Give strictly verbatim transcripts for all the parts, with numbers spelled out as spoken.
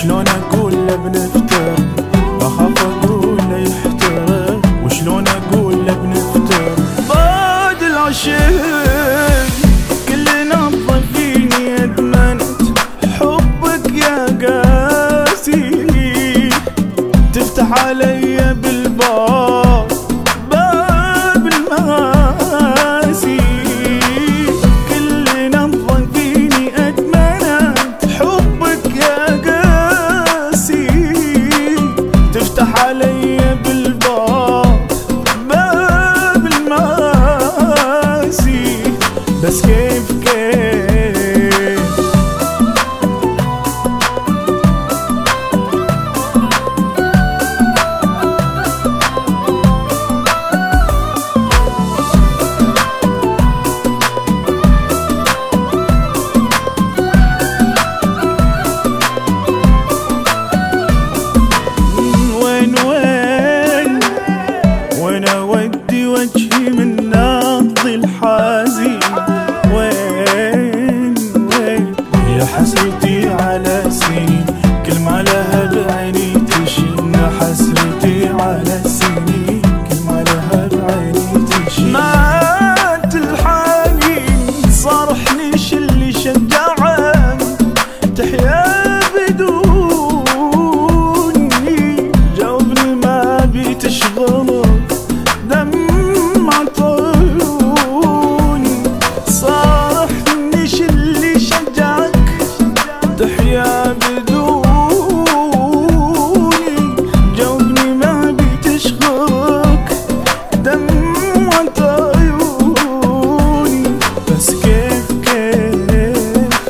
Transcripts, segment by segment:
وشلون اقول له بنفتر، بخاف اقول له يحترق، وشلون اقول له بنفتر. بعد العشق كل نبضة فيني ادمنت حبك يا قاسي، تفتح علي بالباب باب المآسي. كل نبضة فيني ادمنت حبك يا قاسي، تفتح علي بالباب باب المآسي. بس كيف كيف وين وين وين اودي وجهي من نبض الحزين، وين وين يا حسرتي على سنين كل ما لها بعيني تشين، حسرتي على سنين كل ما لها بعيني تشين. مات الحنين صرحنيش اللي شجعني تحيا بدوني، جاوبني ما بي تشغلك دمعة عيوني. صرحنيش اللي شجعك تحيا بدوني، جاوبني ما بي تشغلك دمعة عيوني. بس كيف كيف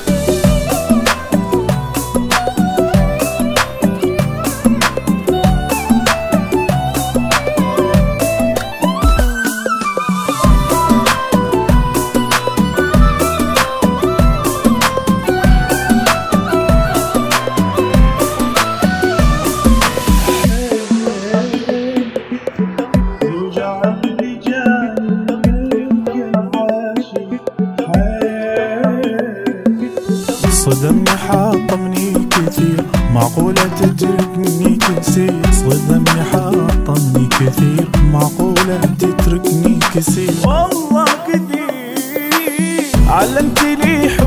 صدمني حاطمني كثير معقولة تتركني كثير، صدمني حاطمني كثير معقولة تتركني كثير. والله كثير علمت لي